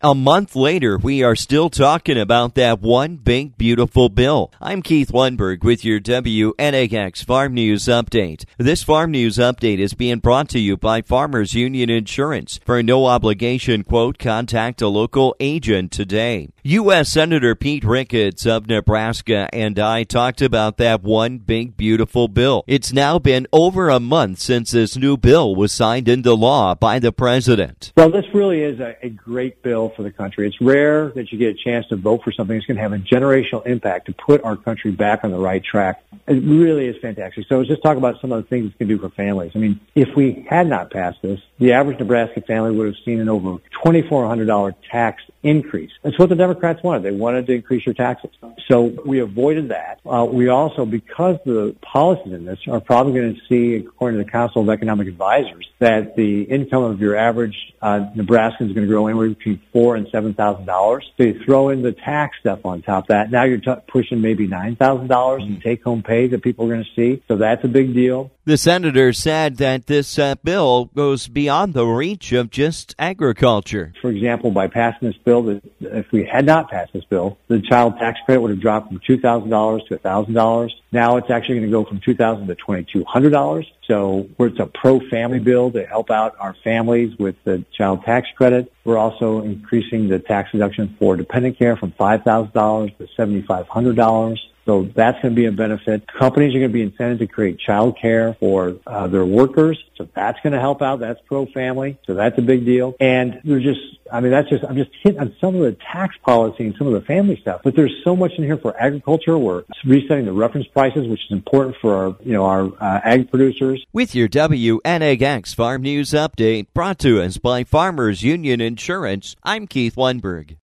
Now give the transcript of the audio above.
A month later, we are still talking about that one big, beautiful bill. I'm Keith Lundberg with your WNAX Farm News Update. This Farm News Update is being brought to you by Farmers Union Insurance. For a no-obligation quote, contact a local agent today. U.S. Senator Pete Ricketts of Nebraska and I talked about that one big, beautiful bill. It's now been over a month since this new bill was signed into law by the president. Well, this really is a great bill for the country. It's rare that you get a chance to vote for something that's going to have a generational impact to put our country back on the right track. It really is fantastic. So let's just talk about some of the things it can do for families. I mean, if we had not passed this, the average Nebraska family would have seen an over $2,400 tax increase. That's what the Democrats wanted. They wanted to increase your taxes. So we avoided that. We also, because the policies in this are probably going to see, according to the Council of Economic Advisors, that the income of your average Nebraskan is going to grow anywhere between $4,000 and $7,000. So you throw in the tax stuff on top of that. Now you're pushing maybe $9,000 in take-home pay that people are going to see. So that's a big deal. The senator said that this bill goes beyond the reach of just agriculture. For example, by passing this bill, if we had not passed this bill, the child tax credit would have dropped from $2,000 to $1,000. Now it's actually going to go from $2,000 to $2,200. So it's a pro-family bill to help out our families with the child tax credit. We're also increasing the tax deduction for dependent care from $5,000 to $7,500. So that's going to be a benefit. Companies are going to be incented to create child care for their workers. So that's going to help out. That's pro-family. So that's a big deal. And I'm just hitting on some of the tax policy and some of the family stuff. But there's so much in here for agriculture. We're resetting the reference prices, which is important for our ag producers. With your WNAX Farm News Update brought to us by Farmers Union Insurance, I'm Keith Lundberg.